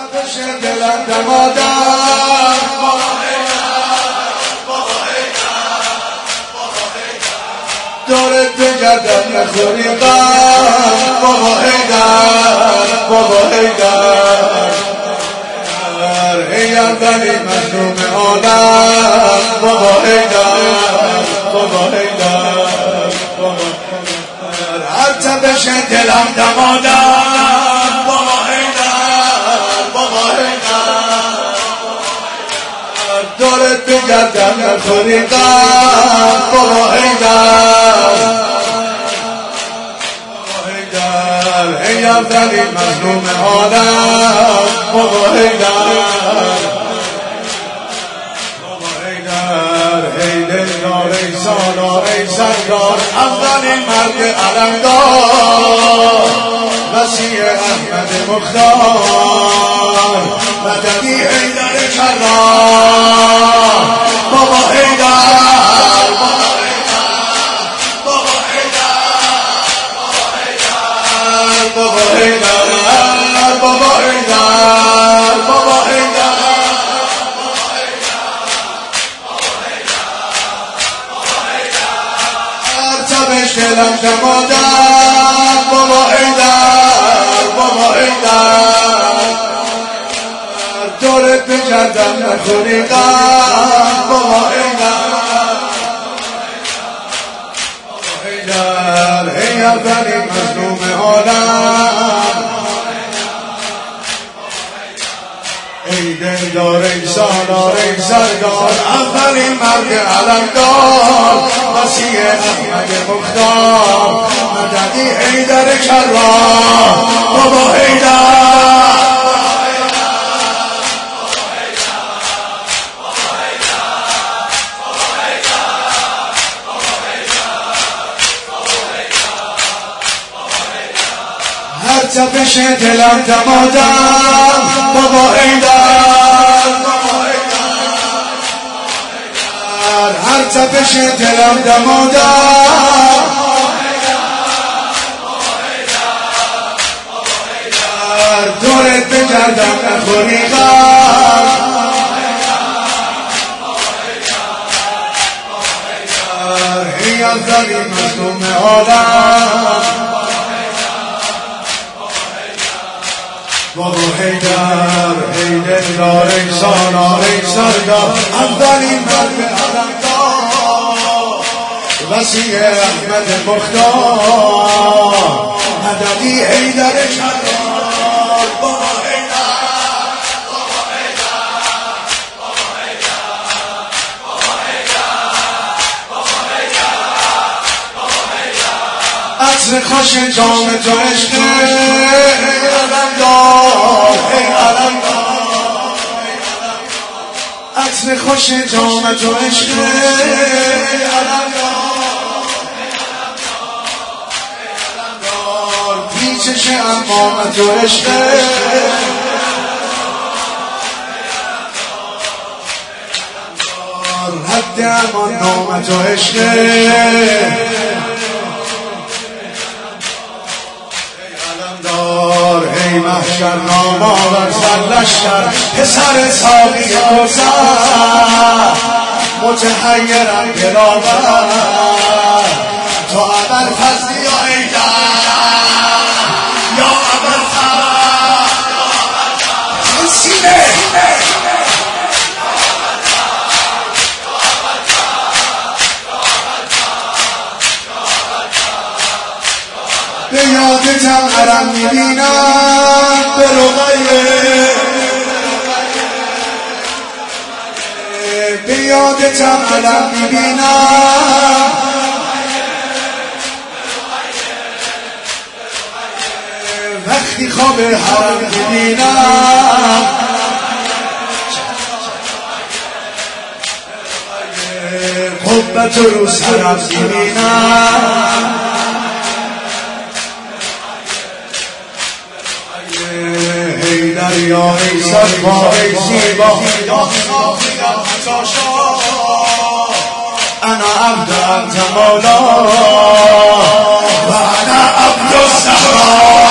تپش دلم دمادم دورت بگردم نخوری غم بابا حیدر بابا حیدر ای اولی مظلوم عالم بابا حیدر بابا حیدر هر تپش دلم دمادم بابا حیدر بابا حیدر دورت بگردم نخوری غم بابا حیدر ای اولی مظلوم عالم بابا حیدر بابا حیدر ای دلدار ای سالار ای سردار اولین مرد علمدار وسیع احمد مختار مددی حیدر کرار بابا حیدر بابا حیدر بابا حیدر بابا حیدر هر تپش دلم دمادم بابا حیدر بابا حیدر دورت بگردم نخوری غم بابا حیدر ای اولی مظلوم عالم ای دلدار ای سالار ای سردار اولین مرد علمدار وسیع احمد مختار مددی حیدر کرار بابا حیدر هر تپش دلم دمادم بابا حیدر هر تپش دلم دمادم دورت بگردم نخوری غم ای اولی مظلوم عالم بابا حیدر ای دلدار ای سالار ای سردار اولین مرد علمدار وسیع احمد مختار مددی حیدر کرار بابا حیدر بابا حیدر بابا حیدر بابا حیدر بابا حیدر عطر خوش جام تو عشقه عطر خوش جام تو عشق علمدار پیچش امام تو عشق حد امان نام تو عشق ای محشر نام آور سرلشکر پسر ساقی کوثر متحیرم دلاور تو ابر فضلی یا حیدر یا ابر فضل سینه به یادتم حرم میبینم به رقیه به یادتم حرم میبینم وقتی خواب حرم میبینم قبت رو سرم میبینم دریا ای سرپا ای زیبا یا خافیم حتاشا انا عبد انت مولا و انا عبد الزهرا